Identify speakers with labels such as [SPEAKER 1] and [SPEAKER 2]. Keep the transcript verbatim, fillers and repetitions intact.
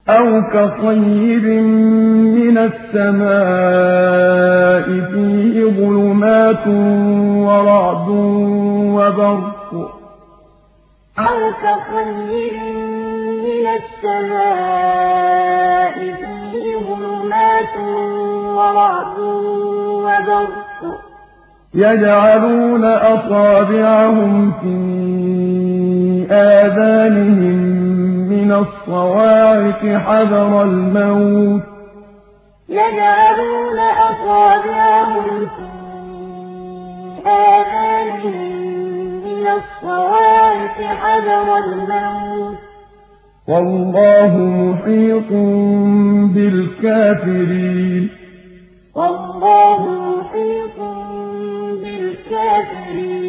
[SPEAKER 1] أَوْ كَصَيِّبٍ مِّنَ السَّمَاءِ فِيهِ ظُلُمَاتٌ وَرَعْدٌ وَبَرْقٌ أَوْ كَصَيِّبٍ مِّنَ السَّمَاءِ فِيهِ ظُلُمَاتٌ وَرَعْدٌ وَبَرْقٌ يَجْعَلُونَ أَصَابِعَهُمْ فِي آذَانِهِم مِّنَ الصَّوَاعِقِ حَذَرَ الْمَوْتِ ۚ وَاللَّهُ مُحِيطٌ بِالْكَافِرِينَ وَاللَّهُ مُحِيطٌ بِالْكَافِرِينَ